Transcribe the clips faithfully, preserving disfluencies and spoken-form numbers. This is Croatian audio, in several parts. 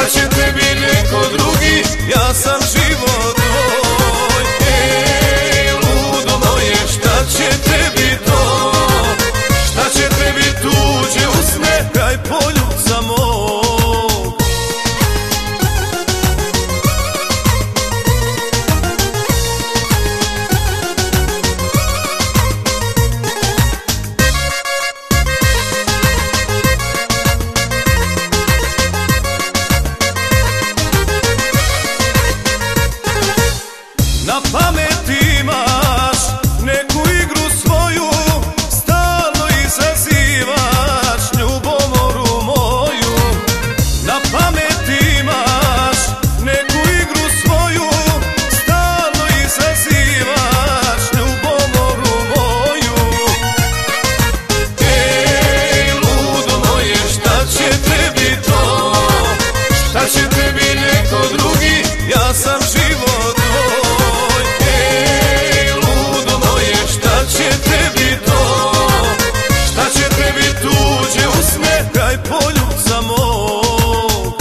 Šta će tebi neko drugi, ja sam život tvoj. Ej, ludo moje, šta će tebi to? Šta će tebi tuđe usne, kraj poljubca mog? Na pameti imaš neku igru svoju, stalno izazivaš ljubomoru moju. Na pameti imaš neku igru svoju, stalno izazivaš ljubomoru moju. Ej, ludo moje, šta će tebi to? Šta će tebi neko drugi, ja sam život tvoj. Ej, ludo moje, šta će tebi to? Šta će tebi tuđe usne, kraj poljubca mog?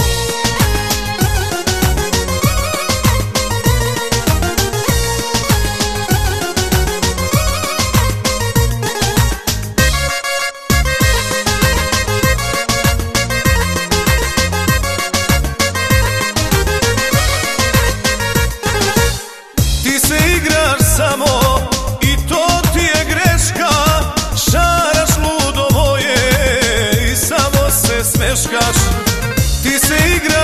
Ti se igraš samo i to ti je greška, šaraš ludo moje i samo se smeškaš. Ti se igraš